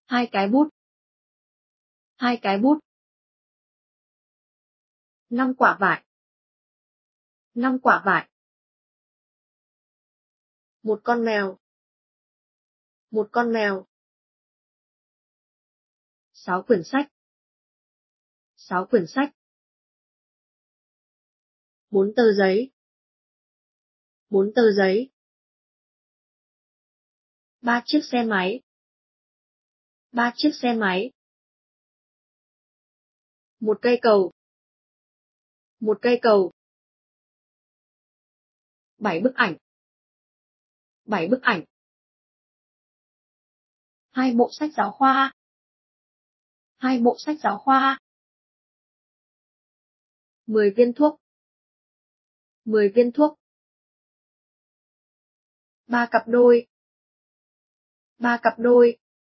2 cái bút. 2 cái bút. 5 quả vải. 5 quả vải. 1 con mèo. 1 con mèo. 6 quyển sách. 6 quyển sách. 4 tờ giấy. 4 tờ giấy. 3 chiếc xe máy. 3 chiếc xe máy. 1 cây cầu. 1 cây cầu. 7 bức ảnh. 7 bức ảnh. 2 bộ sách giáo khoa. 2 bộ sách giáo khoa. 10 viên thuốc. 10 viên thuốc. 3 cặp đôi. 3 cặp đôi.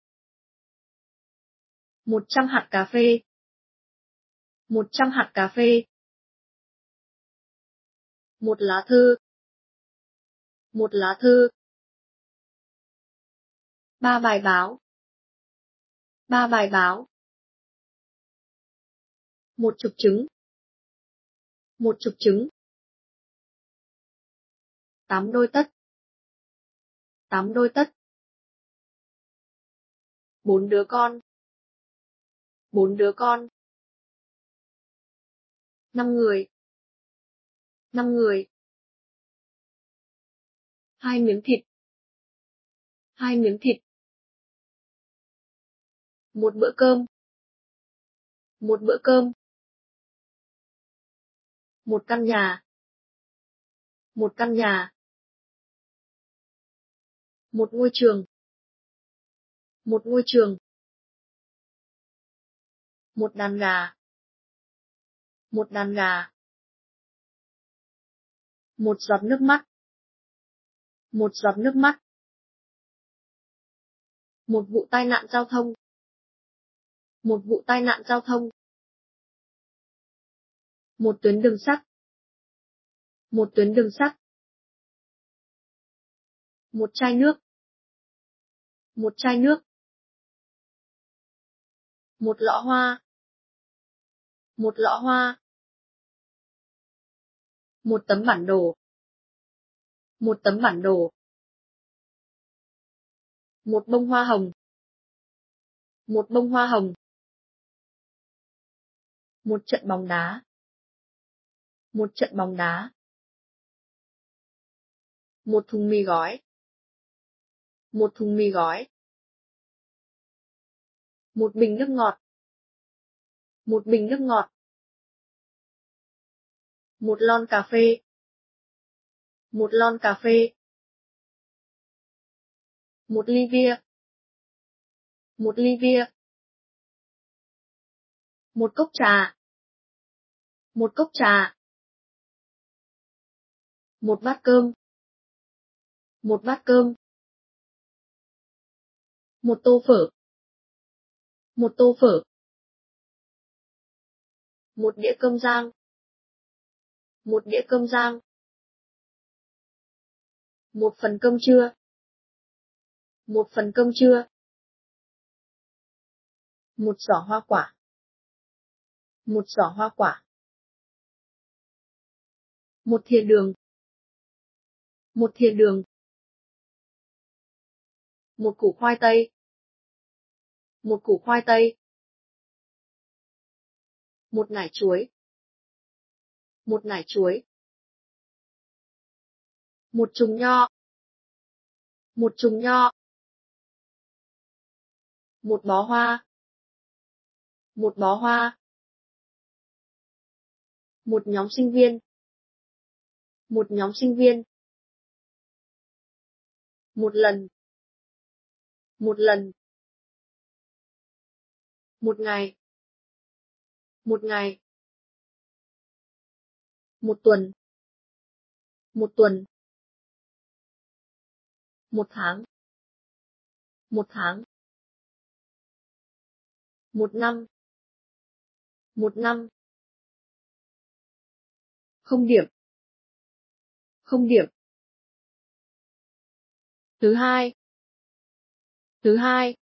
100 hạt cà phê. 100 hạt cà phê. 1 lá thư. 1 lá thư. 3 bài báo. 3 bài báo. 1 chục trứng. 1 chục trứng. 8 đôi tất. 8 đôi tất. 4 đứa con. 4 đứa con. 5 người. 5 người. 2 miếng thịt. 2 miếng thịt. 1 bữa cơm. 1 bữa cơm. 1 căn nhà. 1 căn nhà. 1 ngôi trường. 1 ngôi trường. 1 đàn gà. 1 đàn gà. 1 giọt nước mắt. 1 giọt nước mắt. 1 vụ tai nạn giao thông. 1 vụ tai nạn giao thông. 1 tuyến đường sắt. 1 tuyến đường sắt. 1 chai nước. 1 chai nước. 1 lọ hoa. 1 lọ hoa. 1 tấm bản đồ. 1 tấm bản đồ. 1 bông hoa hồng. 1 bông hoa hồng. 1 trận bóng đá. 1 trận bóng đá. 1 thùng mì gói. 1 thùng mì gói. 1 bình nước ngọt. 1 bình nước ngọt. 1 lon cà phê. 1 lon cà phê. 1 ly bia. 1 ly bia. 1 cốc trà. 1 cốc trà. 1 bát cơm. 1 bát cơm. 1 tô phở. 1 tô phở. 1 đĩa cơm rang. 1 đĩa cơm rang. 1 phần cơm trưa. 1 phần cơm trưa. 1 giỏ hoa quả. 1 giỏ hoa quả. 1 thìa đường. 1 thìa đường. 1 củ khoai tây. 1 củ khoai tây. 1 nải chuối. 1 nải chuối. 1 chùm nho. 1 chùm nho. 1 bó hoa. 1 bó hoa. 1 nhóm sinh viên. 1 nhóm sinh viên. 1 lần. 1 lần. 1 ngày. 1 ngày. 1 tuần. 1 tuần. 1 tháng. 1 tháng. 1 năm. 1 năm. Không điểm. Không điểm. Thứ hai. Thứ hai.